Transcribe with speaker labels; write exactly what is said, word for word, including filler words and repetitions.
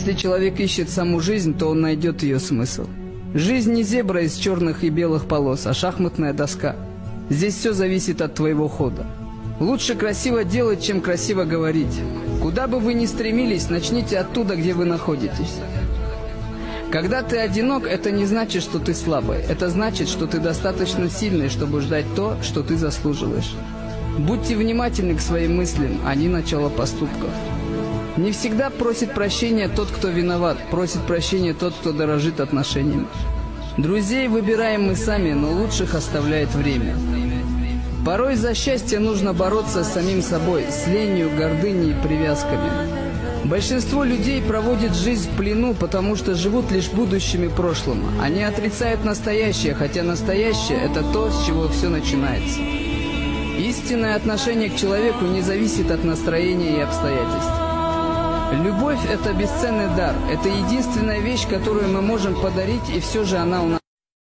Speaker 1: Если человек ищет саму жизнь, то он найдет ее смысл. Жизнь не зебра из черных и белых полос, а шахматная доска. Здесь все зависит от твоего хода. Лучше красиво делать, чем красиво говорить. Куда бы вы ни стремились, начните оттуда, где вы находитесь. Когда ты одинок, это не значит, что ты слабый. Это значит, что ты достаточно сильный, чтобы ждать то, что ты заслуживаешь. Будьте внимательны к своим мыслям, а не начало поступков. Не всегда просит прощения тот, кто виноват, просит прощения тот, кто дорожит отношениями. Друзей выбираем мы сами, но лучших оставляет время. Порой за счастье нужно бороться с самим собой, с ленью, гордыней и привязками. Большинство людей проводит жизнь в плену, потому что живут лишь будущим и прошлым. Они отрицают настоящее, хотя настоящее – это то, с чего все начинается. Истинное отношение к человеку не зависит от настроения и обстоятельств. Любовь – это бесценный дар, это единственная вещь, которую мы можем подарить, и все же она у нас.